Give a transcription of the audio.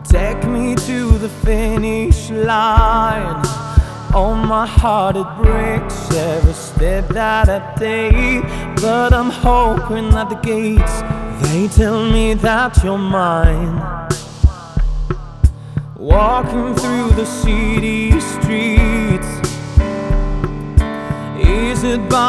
take me to the finish line. Oh, my heart, it breaks every step that I take, but I'm hoping at the gates they tell me that you're mine. Walking through the city streets, is it by